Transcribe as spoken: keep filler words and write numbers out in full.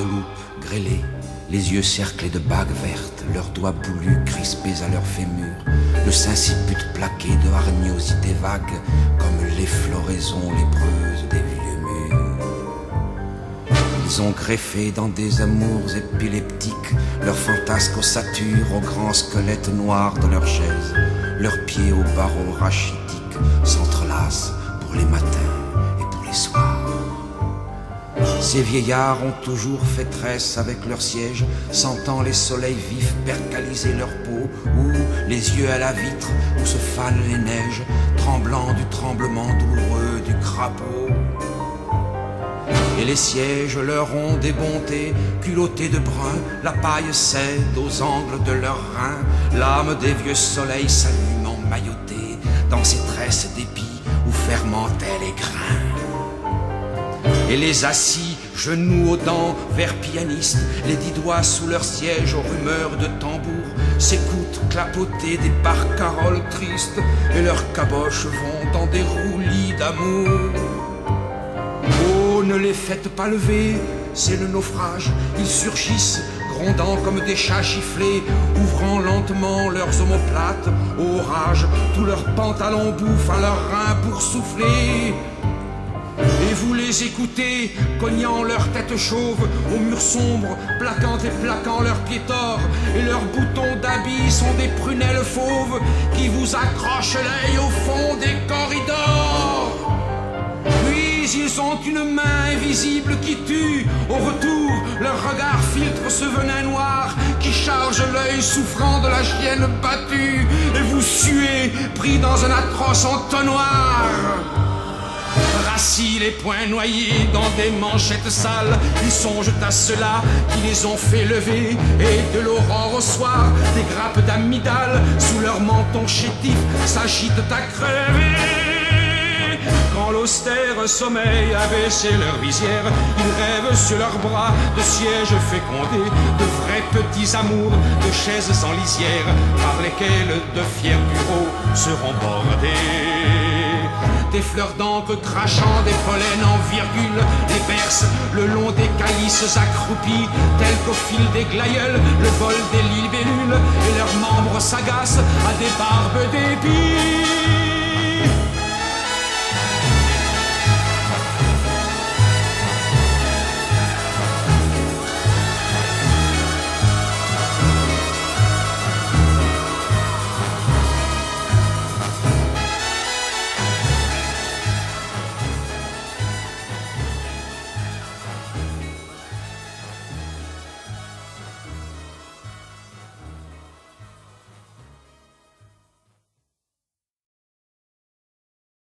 de loupe grêlés, les yeux cerclés de bagues vertes, leurs doigts boulus crispés à leurs fémurs, le sinciput plaqué de hargnosités vagues, comme les floraisons lépreuses des vieux murs. Ils ont greffé dans des amours épileptiques leurs fantasques ossatures aux grands squelettes noirs de leurs chaises. Leurs pieds aux barreaux rachitiques s'entrelacent pour les matins et pour les soirs. Ces vieillards ont toujours fait tresse avec leurs sièges, sentant les soleils vifs percaliser leur peau, ou les yeux à la vitre où se fanent les neiges, tremblant du tremblement douloureux du crapaud. Et les sièges leur ont des bontés, culottés de brun, la paille cède aux angles de leurs reins, l'âme des vieux soleils s'allume emmaillotée dans ces tresses d'épis où fermentaient les grains. Et les assis, genoux aux dents, vers pianistes, les dix doigts sous leur siège aux rumeurs de tambour, s'écoutent clapoter des barcaroles tristes, et leurs caboches vont dans des roulis d'amour. Oh, ne les faites pas lever, c'est le naufrage, ils surgissent, grondant comme des chats giflés, ouvrant lentement leurs omoplates au rage, tous leurs pantalons bouffent à leurs reins pour souffler. Et vous les écoutez, cognant leurs têtes chauves aux murs sombres, plaquant et plaquant leurs pieds torts, et leurs boutons d'habits sont des prunelles fauves qui vous accrochent l'œil au fond des corridors. Puis ils ont une main invisible qui tue, au retour leur regard filtre ce venin noir qui charge l'œil souffrant de la chienne battue, et vous suez, pris dans un atroce entonnoir. Assis les poings noyés dans des manchettes sales, ils songent à ceux-là qui les ont fait lever, et de l'aurore au soir, des grappes d'amygdales sous leur menton chétif s'agitent à crever. Quand l'austère sommeil a baissé leur visière, ils rêvent sur leurs bras de sièges fécondés, de vrais petits amours, de chaises sans lisière, par lesquelles de fiers bureaux seront bordés. Des fleurs d'encre crachant des pollens en virgule les bercent le long des calices accroupis, tels qu'au fil des glaïeuls le vol des libellules, et leurs membres s'agacent à des barbes d'épis.